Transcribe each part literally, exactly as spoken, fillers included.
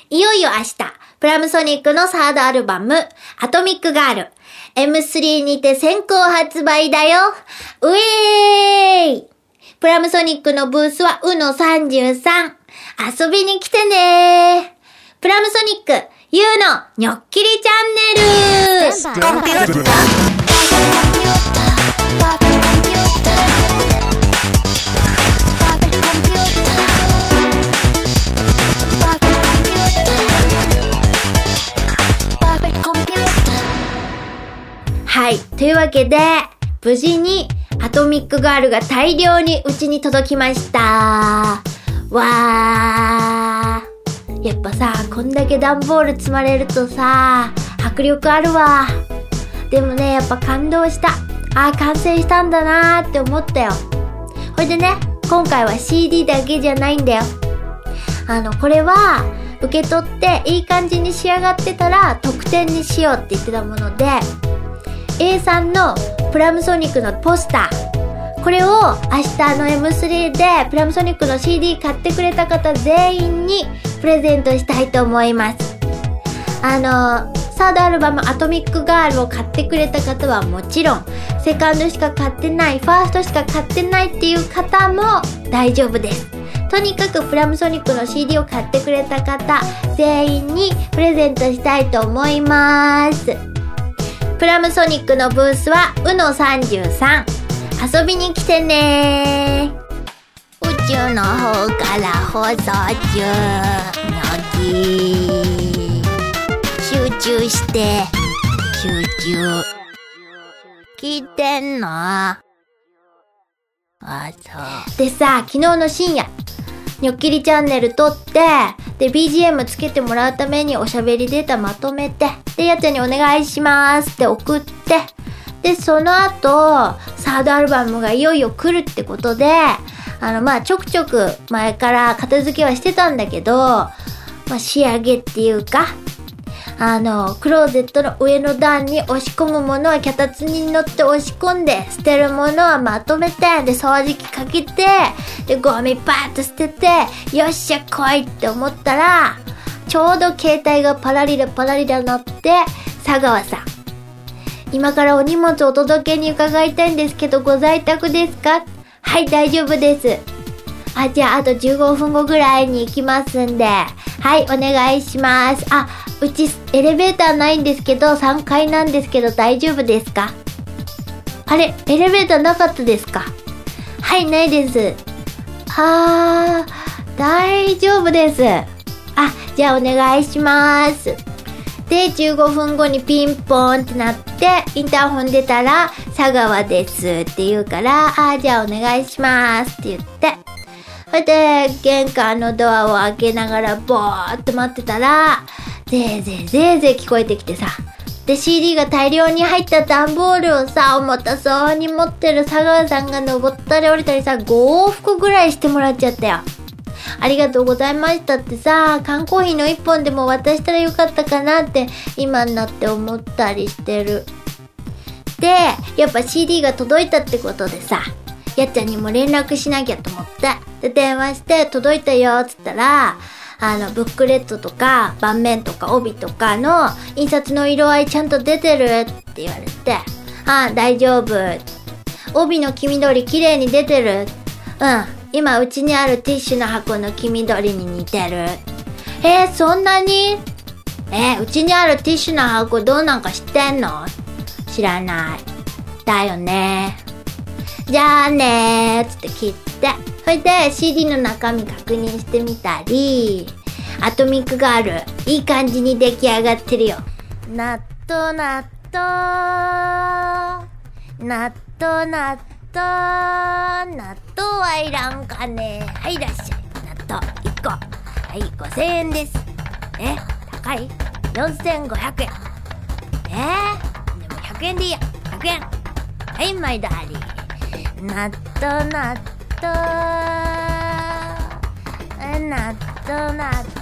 いよいよ明日、プラムソニックのサードアルバム、アトミックガール、エムスリー にて先行発売だよ。うえーい。プラムソニックのブースはうのさんじゅうさん。遊びに来てね。プラムソニック、ゆうのにょっきりチャンネル。コンピューター。はい。というわけで、無事にアトミックガールが大量にうちに届きました。わー。やっぱさ、こんだけ段ボール積まれるとさ、迫力あるわ。でもね、やっぱ感動した。あー、完成したんだなーって思ったよ。ほいでね、今回は シーディー だけじゃないんだよ。あの、これは、受け取っていい感じに仕上がってたら特典にしようって言ってたもので、A さんのプラムソニックのポスター、これを明日の エムスリー でプラムソニックの シーディー 買ってくれた方全員にプレゼントしたいと思います。あのサードアルバムアトミックガールを買ってくれた方はもちろん、セカンドしか買ってない、ファーストしか買ってないっていう方も大丈夫です。とにかくプラムソニックの シーディー を買ってくれた方全員にプレゼントしたいと思います。プラムソニックのブースはうのさんじゅうさん。遊びに来てね。宇宙の方から放送中。にょき集中して集中聞いてんの？あ、そうでさ、昨日の深夜にょっきりチャンネル撮って、で ビージーエム つけてもらうためにおしゃべりデータまとめて、でやっちゃんにお願いしますって送って、でその後サードアルバムがいよいよ来るってことで、あのまあちょくちょく前から片付けはしてたんだけど、まあ仕上げっていうか、あのクローゼットの上の段に押し込むものは脚立に乗って押し込んで、捨てるものはまとめて、で掃除機かけて、でゴミパーッと捨てて、よっしゃ来いって思ったら、ちょうど携帯がパラリラパラリラ鳴って、佐川さん、今からお荷物お届けに伺いたいんですけどご在宅ですか？はい、大丈夫です。あ、じゃああとじゅうごふんごぐらいに行きますんで、はい、お願いします。あ、うちエレベーターないんですけどさんがいなんですけど大丈夫ですか？あれ、エレベーターなかったですか？はい、ないです。あー、大丈夫です。あ、じゃあお願いします。で、じゅうごふんごにピンポーンってなって、インターホン出たら、佐川ですって言うから、あ、じゃあお願いしますって言って、それで、玄関のドアを開けながら、ぼーっと待ってたら、ぜーぜーぜーぜー聞こえてきてさ、で、シーディー が大量に入った段ボールをさ、重たそうに持ってる佐川さんが登ったり降りたりさ、ご往復ぐらいしてもらっちゃったよ。ありがとうございましたってさ、缶コーヒーの一本でも渡したらよかったかなって今になって思ったりしてる。で、やっぱ シーディー が届いたってことでさ、やっちゃんにも連絡しなきゃと思って、で電話して届いたよっつったら、あのブックレットとか盤面とか帯とかの印刷の色合いちゃんと出てるって言われて、あ、大丈夫。帯の黄緑綺麗に出てる。うん。今うちにあるティッシュの箱の黄緑に似てる。えー、そんなに？えー、うちにあるティッシュの箱どうなんか知ってんの？知らない。だよね。じゃあねーつって切って、それで シーディー の中身確認してみたり、アトミックガールいい感じに出来上がってるよ。納豆納豆納豆納豆納豆はいらんかね。はい、いらっしゃい。納豆いっこ。はい、ごせんえんです。え、高い？ よんせんごひゃくえん。えー、でもひゃくえんでいいや。ひゃくえん。はい、マイダーリー。納豆納豆納豆納豆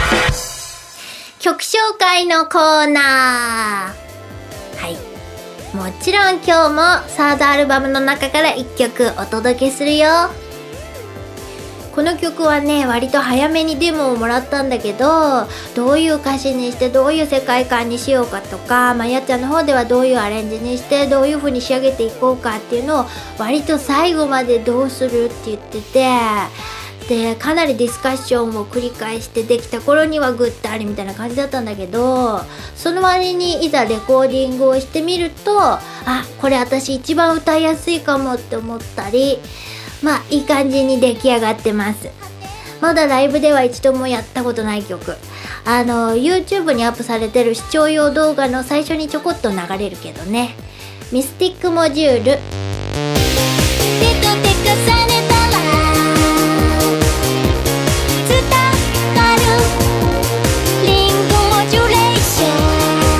曲紹介のコーナー。はい。 もちろん今日もサードアルバムの中からいっきょくお届けするよ。この曲はね、割と早めにデモをもらったんだけど、どういう歌詞にしてどういう世界観にしようかとか、まあ、やっちゃんの方ではどういうアレンジにしてどういう風に仕上げていこうかっていうのを割と最後までどうするって言ってて、でかなりディスカッションを繰り返してできた頃にはぐったりみたいな感じだったんだけど、その割にいざレコーディングをしてみると、あ、これ私一番歌いやすいかもって思ったり、まあいい感じに出来上がってます。まだライブでは一度もやったことない曲、あの YouTube にアップされてる視聴用動画の最初にちょこっと流れるけどね。ミスティックモジュール。手と手重ねたら伝わるリングモジュレーション。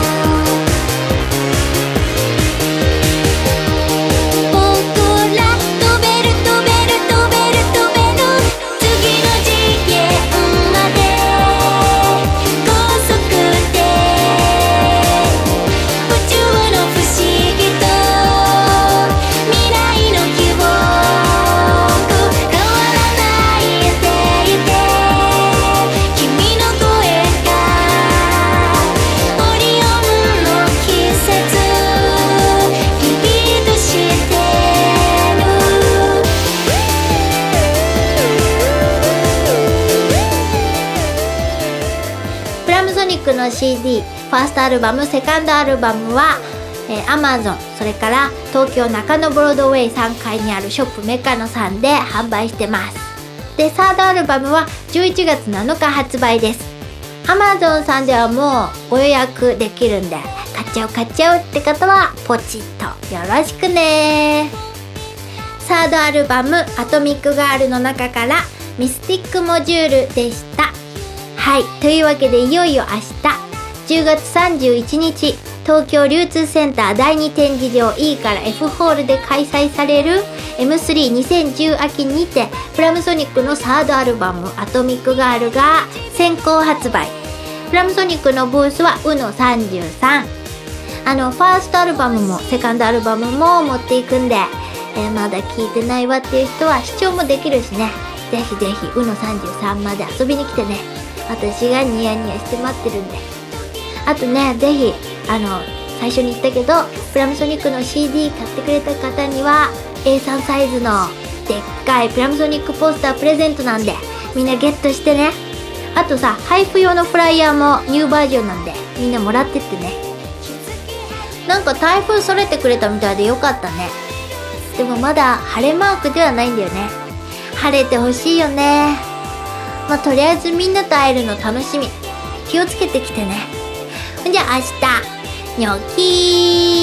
の シーディー、ファーストアルバム、セカンドアルバムは、えー、Amazon、それから東京中野ブロードウェイさんかいにあるショップメカノさんで販売してます。で、サードアルバムはじゅういちがつなのか発売です。 Amazon さんではもうご予約できるんで、買っちゃう買っちゃうって方はポチッとよろしくね。サードアルバム、アトミックガールの中からミスティックモジュールでした。はい、というわけでいよいよ明日じゅうがつさんじゅういちにち、東京流通センターだいに展示場 E から F ホールで開催される エムスリーにせんじゅう 秋にて、プラムソニックのサードアルバム、アトミックガールが先行発売。プラムソニックのブースは ウノさんじゅうさん。あのファーストアルバムもセカンドアルバムも持っていくんで、えー、まだ聞いてないわっていう人は視聴もできるしね、ぜひぜひ ウノさんじゅうさんまで遊びに来てね。私がニヤニヤして待ってるんで。あとね、ぜひあの最初に言ったけど、プラムソニックの シーディー 買ってくれた方には エースリー サイズのでっかいプラムソニックポスタープレゼントなんで、みんなゲットしてね。あとさ、配布用のフライヤーもニューバージョンなんで、みんなもらってってね。なんか台風それてくれたみたいでよかったね。でもまだ晴れマークではないんだよね。晴れてほしいよね。まあとりあえずみんなと会えるの楽しみ。気をつけてきてね。じゃあ明日ニョキー。